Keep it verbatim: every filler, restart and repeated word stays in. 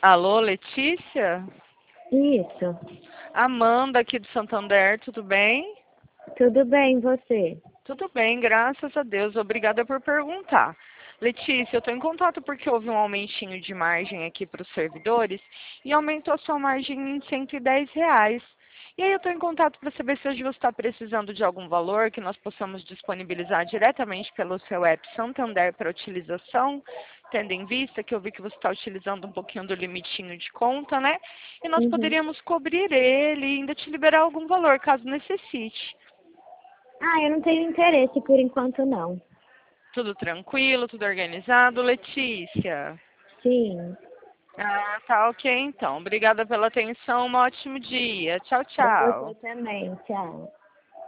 Alô, Letícia? Isso. Amanda aqui do Santander, tudo bem? Tudo bem, você? Tudo bem, graças a Deus. Obrigada por perguntar. Letícia, eu estou em contato porque houve um aumentinho de margem aqui para os servidores e aumentou a sua margem em cento e dez reais. E aí eu estou em contato para saber se hoje você está precisando de algum valor que nós possamos disponibilizar diretamente pelo seu app Santander para utilização, tendo em vista que eu vi que você está utilizando um pouquinho do limitinho de conta, né? E nós Uhum. poderíamos cobrir ele e ainda te liberar algum valor, caso necessite. Ah, eu não tenho interesse por enquanto, não. Tudo tranquilo, tudo organizado, Letícia? Sim. Ah, tá ok então. Obrigada pela atenção, um ótimo dia. Tchau, Pra você tchau. também. Tchau.